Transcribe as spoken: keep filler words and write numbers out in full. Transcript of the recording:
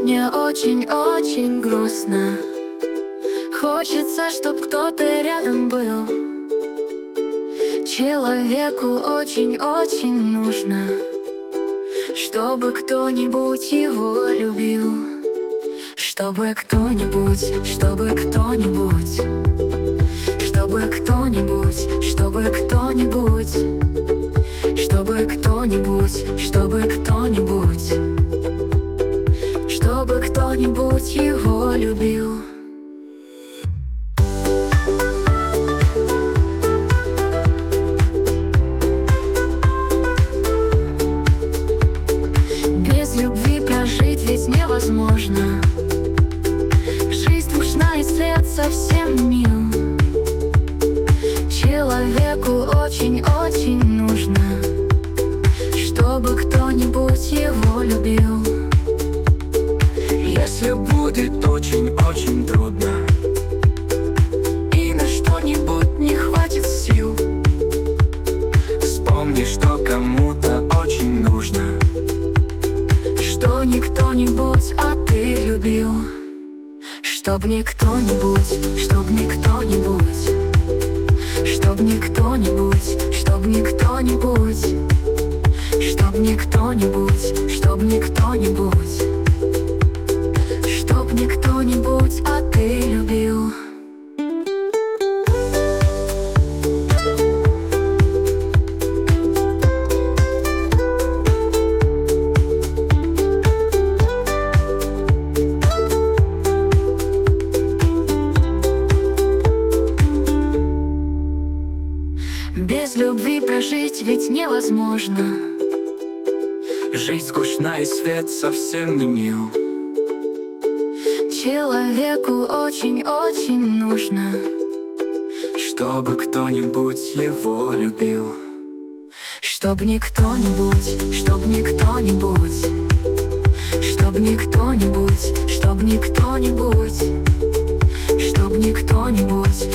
Сегодня очень-очень грустно. Хочется, чтоб кто-то рядом был. Человеку очень-очень нужно, чтобы кто-нибудь его любил. Чтобы кто-нибудь, чтобы кто-нибудь, чтобы кто-нибудь, чтобы кто-нибудь, чтобы кто-нибудь, чтобы кто-нибудь, чтобы кто-нибудь его любил. Без любви прожить ведь невозможно. Жизнь душна и свет совсем мил. Человеку очень-очень нужно, чтобы кто-нибудь его любил. Если будет очень-очень трудно и на что-нибудь не хватит сил, вспомни, что кому-то очень нужно, что не кто-нибудь, а ты любил. Чтоб не кто-нибудь, чтоб не кто-нибудь, чтоб не кто-нибудь, чтоб не кто-нибудь, чтоб не кто-нибудь, чтоб не кто-нибудь, чтоб не кто-нибудь, а ты любил. Без любви прожить ведь невозможно. Жизнь скучна и свет совсем не мил. Человеку очень-очень нужно, чтобы кто-нибудь его любил. чтоб не кто-нибудь, чтоб не кто-нибудь, чтоб не кто-нибудь, чтоб не кто-нибудь, чтоб не кто-нибудь,